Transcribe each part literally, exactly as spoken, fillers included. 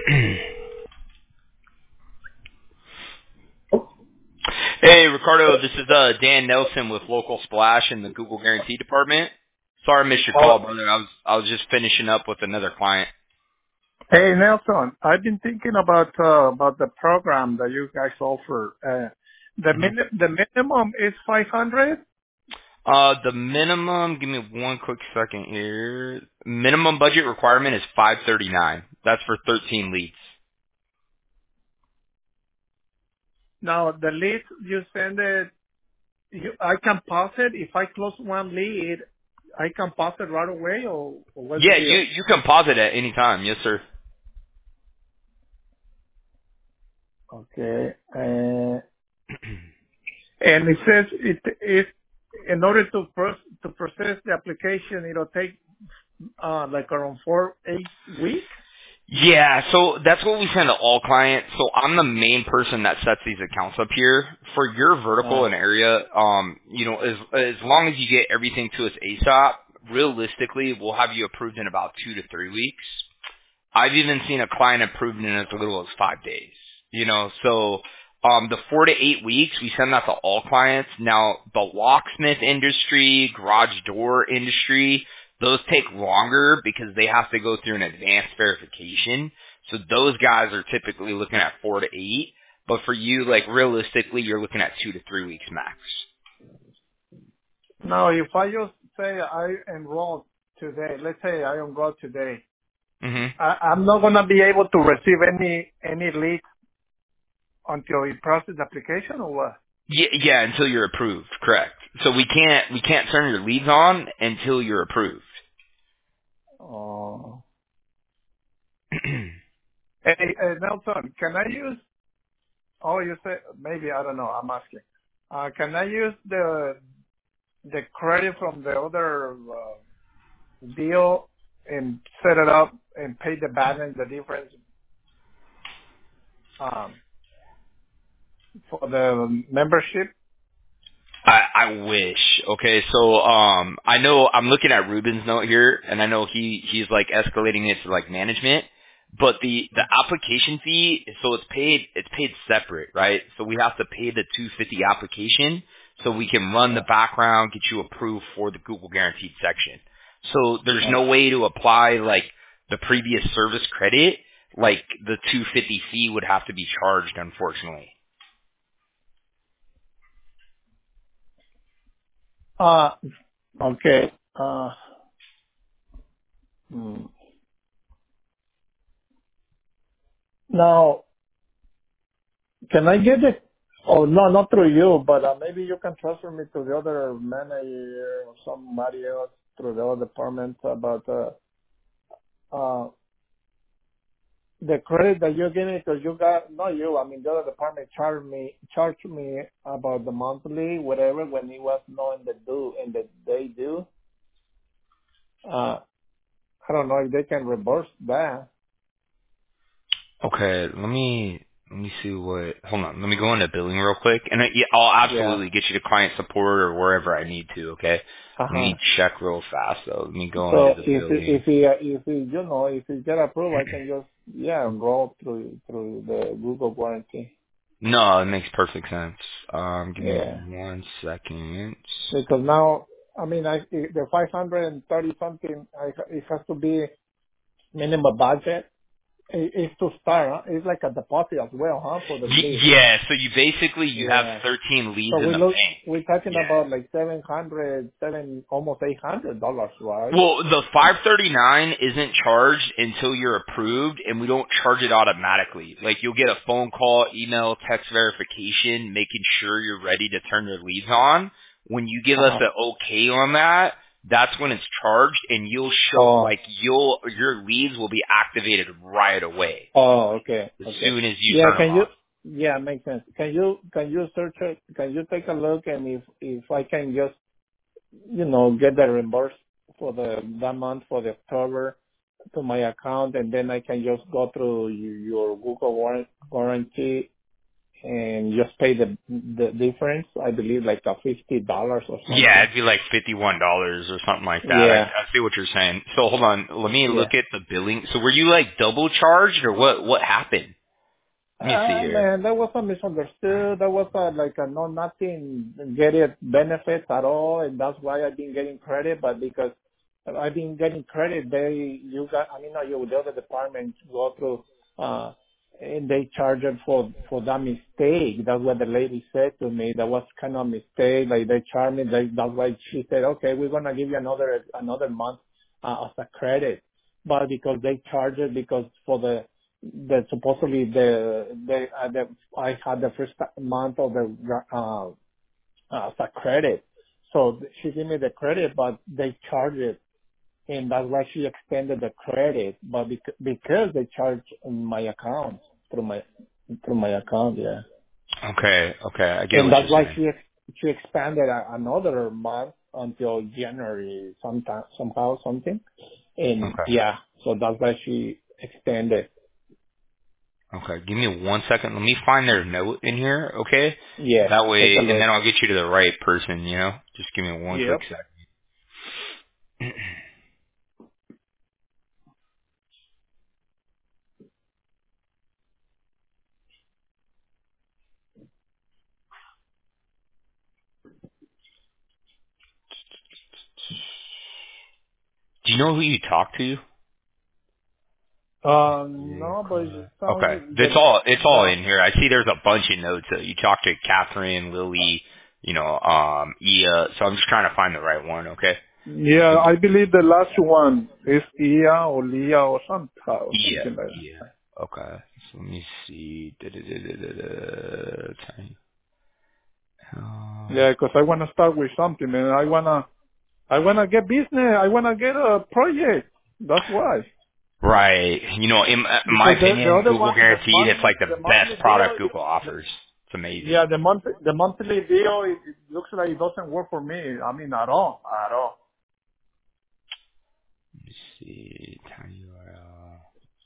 Hey, Ricardo, this is uh, Dan Nelson with Local Splash in the Google Guarantee Department. Sorry I missed your Oh, call, brother. I was I was just finishing up with another client. hey Nelson, I've been thinking about uh, about the program that you guys offer. Uh, the hmm min- the minimum is five hundred. Uh, the minimum, give me one quick second here. Minimum budget requirement is five thirty-nine. That's for thirteen leads. Now the lead you send it, you, I can pass it if I close one lead. I can pass it right away, or, or what's the Yeah, you deal? you can pause it at any time. Yes, sir. Okay. Uh, and it says it it in order to pro- to process the application, it'll take uh, like around four eight weeks. Yeah, so that's what we send to all clients. So I'm the main person that sets these accounts up here for your vertical Uh, and area. Um, you know, as as long as you get everything to us ASAP, realistically, we'll have you approved in about two to three weeks. I've even seen a client approved in as little as five days. You know, so um, the four to eight weeks, we send that to all clients. Now, the locksmith industry, garage door industry, those take longer because they have to go through an advanced verification. So those guys are typically looking at four to eight. But for you, like realistically, you're looking at two to three weeks max. Now, if I just say I enroll today, let's say I enroll today, hmm I, I'm not going to be able to receive any any leads until you process the application, or what? Yeah, yeah, until you're approved, correct. So we can't we can't turn your leads on until you're approved. Oh. Hey, hey, Nelson, can I use? Oh, you say maybe I don't know. I'm asking. Uh, can I use the the credit from the other uh, deal and set it up and pay the balance, the difference um, for the membership? I, I wish. Okay, so um, I know I'm looking at Ruben's note here, and I know he he's like escalating it to like management, but the the application fee, so it's paid it's paid separate, right? So we have to pay the two fifty application, so we can run the Uh, background, get you approved for the Google Guaranteed section. So there's uh, no way to apply like the previous service credit, like the two fifty fee would have to be charged, unfortunately. uh, okay. Uh, hmm. Now, can I get it? Oh, no, not through you, but uh, maybe you can transfer me to the other manager or somebody else through the other department about uh, uh, the credit that you're getting because you got, not you, I mean, the other department charged me, charged me about the monthly, whatever, when it was not in the due, in the day due. Uh, I don't know if they can reverse that. Okay, let me let me see what. Hold on, let me go into billing real quick, and I, yeah, I'll Yeah. absolutely get you to client support or wherever I need to. Okay, let Uh-huh. me check real fast though. Let me go into So the if billing. if he if he you know if he get approved, I can just yeah enroll through through the Google guarantee. No, it makes perfect sense. Um, give me Yeah, one second. because now I mean I the five hundred and thirty something I, it has to be minimum budget. It, it's to start. Huh? It's like a deposit as well, huh? For the Y- lead. yeah, so you basically you have Yeah. thirteen leads So in we the look bank. we're talking Yeah. about like seven hundred, seven almost eight hundred dollars, right? Well, the five thirty-nine isn't charged until you're approved, and we don't charge it automatically. Like you'll get a phone call, email, text verification, making sure you're ready to turn your leads on. When you give Uh us huh. an okay on that, that's when it's charged, and you'll show Oh. like you'll your leads will be activated right away Oh, okay, as okay. soon as you Yeah, turn them can you? on. Yeah, makes sense. Can you can you search it? Can you take a look and if if I can just you know get the reimbursed for the that month for the October to my account and then I can just go through y- your Google warrant, warranty and just pay the the difference. I believe like a fifty dollars or Yeah, something. it'd be like fifty-one dollars or something like that. I, Yeah, I see what you're saying. So hold on, let me yeah. look at the billing. So were you like double charged or what? What happened? Let me see Uh, here. man, that was a misunderstood. That was a, like a no nothing getting benefits at all, and that's why I've been getting credit. But because I've been getting credit, they you got I mean, no, you the other departments go through, uh, and they charge it for for that mistake. That's what the lady said to me. That was kind of a mistake. Like they charged me. They, that's why she said, okay, we're gonna give you another another month uh, as a credit. But because they charge it because for the that supposedly the the, uh, the I had the first month of the uh, uh, the credit, so she gave me the credit, but they charged it, and that's why she extended the credit. But bec- because they charge in my account through my through my account, yeah, Okay, okay, I get and what that's you're why saying. she ex- she expanded a, another month until January sometime somehow something, and Okay, yeah, so that's why she extended. okay. Give me one second. Let me find their note in here, okay? Yeah, That take a way, and look. then I'll get you to the right person. You know, just give me one quick Yep. second. Do you know who you talked to? Um, Yeah, no, but it okay, sounds it's the all it's all the in here. I see there's a bunch of notes. Uh, you talked to Catherine, Lily, you know, um, Ia. So I'm just trying to find the right one. Okay, yeah, I believe the last one is Ia or Leah or some or Ia, something like that. Ia. Okay, so let me see. Da-da-da-da-da-da. Tiny- Um, Yeah, 'cause I wanna start with something, man. I wanna I wanna get business. I wanna get a project. That's why. right. You know, in, uh, in my Because the the opinion, other Google one, the Guaranteed, it's monthly like the the monthly best deal, product Google it, offers. It's amazing. yeah, the month the monthly deal, it, it looks like it doesn't work for me. I mean, at all, at all. Let me see. Tiny U R L.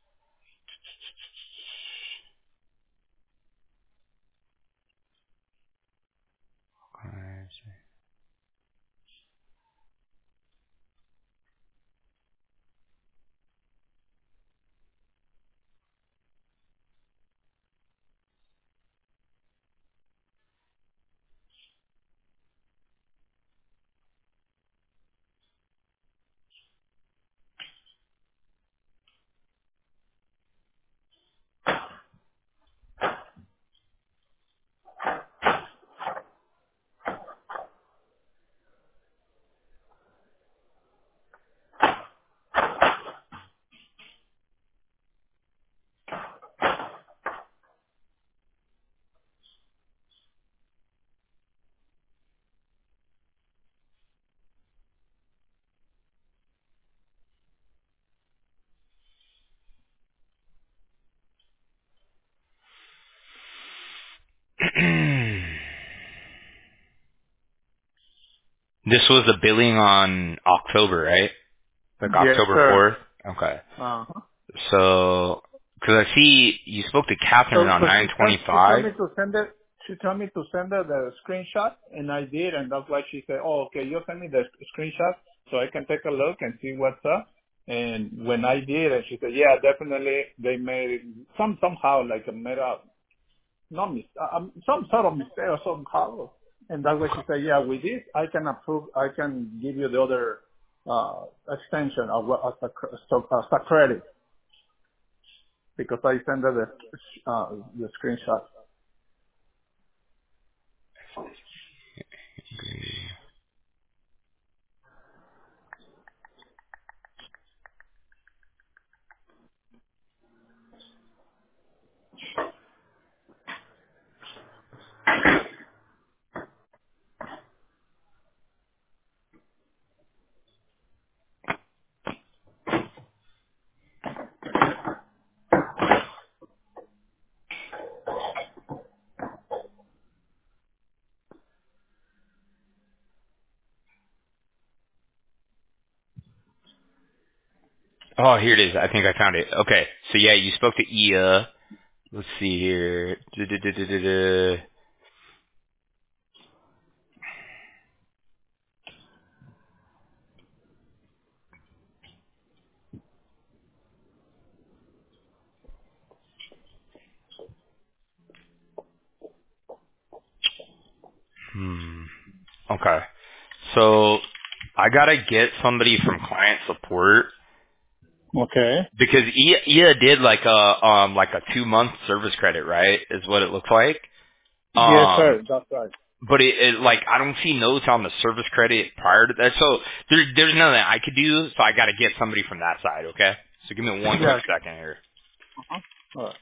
This was the billing on October, right? Like Yes, October sir. fourth? Okay. Uh huh. So, because I see you spoke to Catherine So, on so she said she told nine twenty-five. me to send it. She told me to send her the screenshot, and I did, and that's why she said, "Oh, okay, you send me the screenshot so I can take a look and see what's up." And when I did, and she said, "Yeah, definitely, they made some somehow like a made up, not mis- um, some sort of mistake or somehow." And that's why she said, "Yeah, with this, I can approve. I can give you the other uh extension of what as a cr- so as a credit because I sent her the uh the screenshot." Oh, here it is. I think I found it. Okay. So yeah, you spoke to Ia. Let's see here. Du-du-du-du-du-du. Hmm. Okay. So I gotta get somebody from client support Okay. because I A, I A did like a um like a two month service credit, right? Is what it looks like. Yes, Um, sir. That's right. but it, it like I don't see notes on the service credit prior to that, so there's there's nothing I could do. So I gotta get somebody from that side. Okay. So give me one quick Yes. second here. Uh-huh. All right.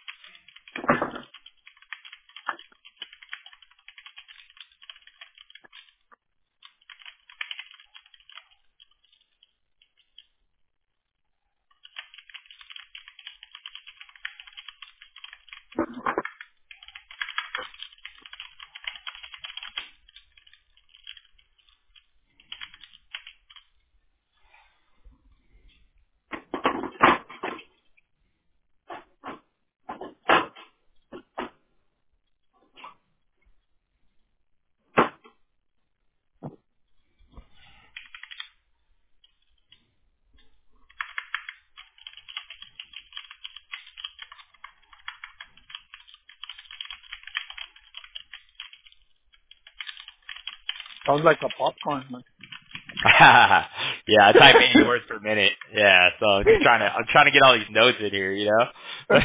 Sounds like a popcorn, man. Yeah, I type eighty words per minute. Yeah, so I'm just trying to I'm trying to get all these notes in here, you know.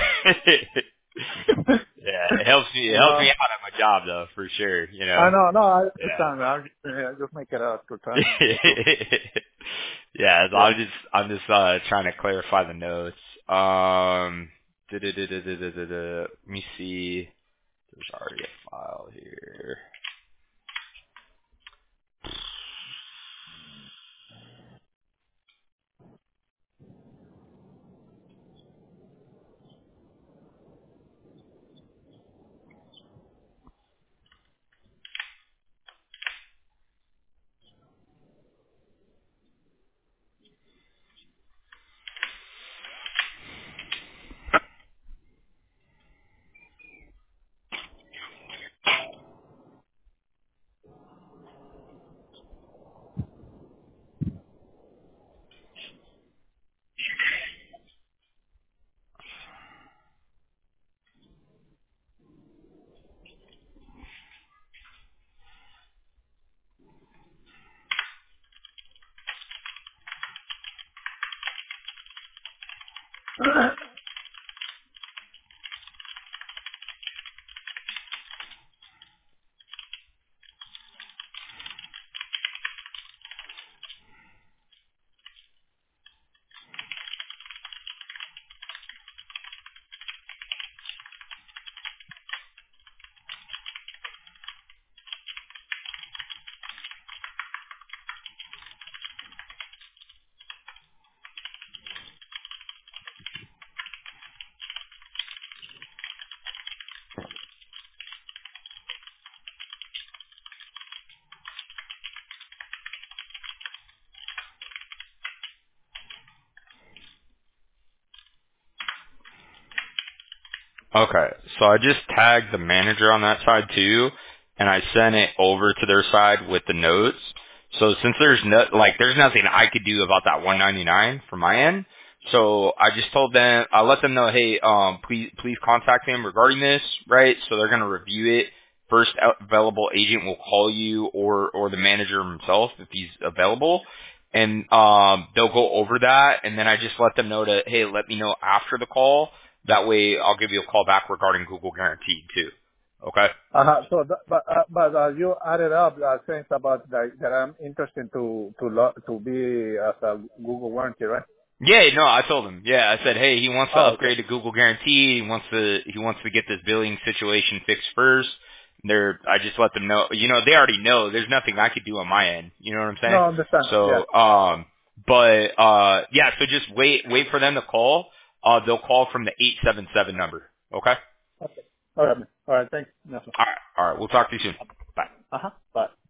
Yeah, it helps me. It I helps know. me out at my job, though, for sure. You I know. know. No, I Yeah. understand. I just, yeah, just make it up to time. So, Yeah. So yeah. I'm just I'm just uh trying to clarify the notes. Um. da-da-da-da-da-da-da. Let me see. There's already a file here. Okay, so I just tagged the manager on that side too, and I sent it over to their side with the notes. So since there's no, like, there's nothing I could do about that one ninety-nine from my end. So I just told them, I let them know, hey, um, please, please contact him regarding this, right? So they're gonna review it. First out- available agent will call you or, or the manager himself if he's available. And, um, they'll go over that. And then I just let them know to, hey, let me know after the call. That way, I'll give you a call back regarding Google Guaranteed too. Okay. Uh-huh. So, th- but, uh, but, uh, you added up, uh, things about that, that I'm interested to, to, lo- to be as a Google warranty, right? Yeah, no, I told him. Yeah, I said, hey, he wants to Oh, okay. upgrade to Google Guarantee. He wants to he wants to get this billing situation fixed first. They're I just let them know. You know, they already know. There's nothing I could do on my end. You know what I'm No, saying? I understand. Yeah. So, um, but uh, yeah. So just wait wait for them to call. Uh, they'll call from the eight seven seven number. Okay. Okay. All right. man. All right. Thanks. Yes, sir. All right. All right. We'll talk to you soon. Bye. Uh-huh. Bye.